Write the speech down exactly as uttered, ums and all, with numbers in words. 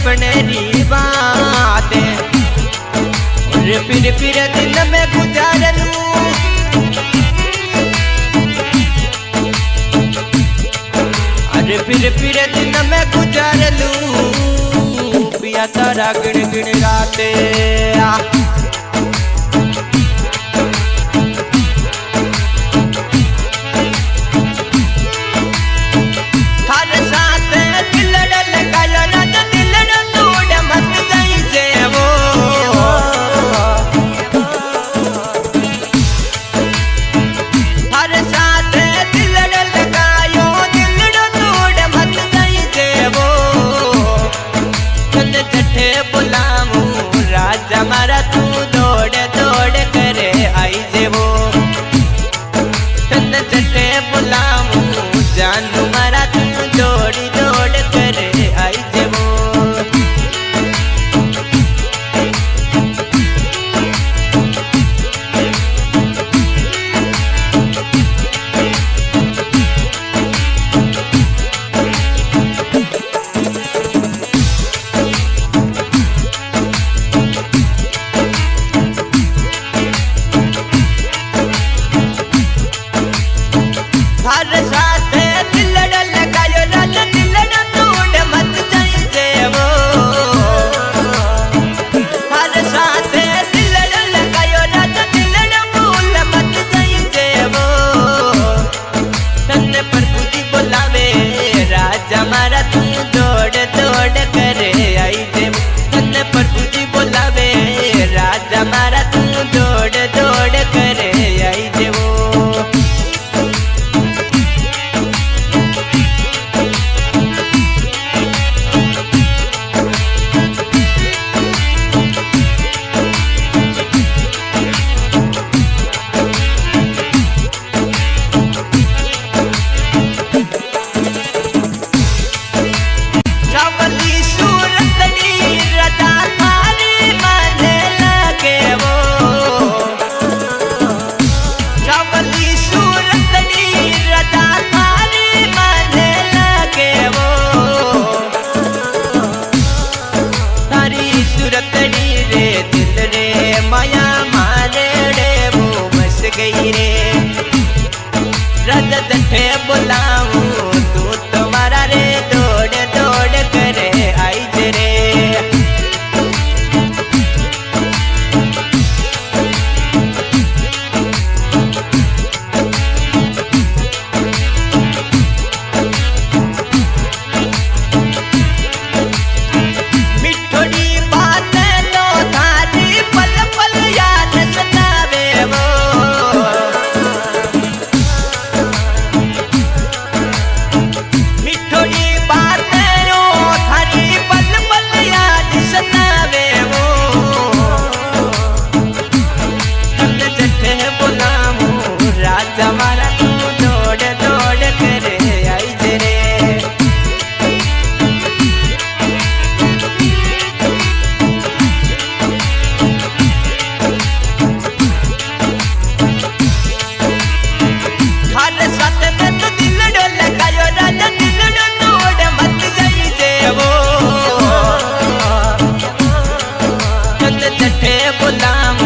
सपने री बातें और फिर फिर दिन में गुजार लूं। अरे फिर फिर दिन में गुजार लूं पिया तारा गिण गिण राते। हमारा तू दौड़ दौड़ करे आई जे वो तन चटे बुलाऊं जानू मारा तू दौड़ दौड़ करे आई जे वो। हमारा तू दौड़ दौड़ करे आई जे तन्ने प्रभु जी बोलावे राजा हमारा तू दौड़ दौड़ करे आई जे वो। गई रे राजा जठे बुलाऊं तू तुम्हारा रे दौड़ दौड़ करे आई जे रे। मिठोड़ी बातें तो थारी पल पल याद सतावे वो। हमारा तू दौड़ दौड़ करे आई जे रे। हर साथ में तो दिल डोल लगायो राजा दिल तोड़ मत जाई जे वो तन चटे बुलाऊं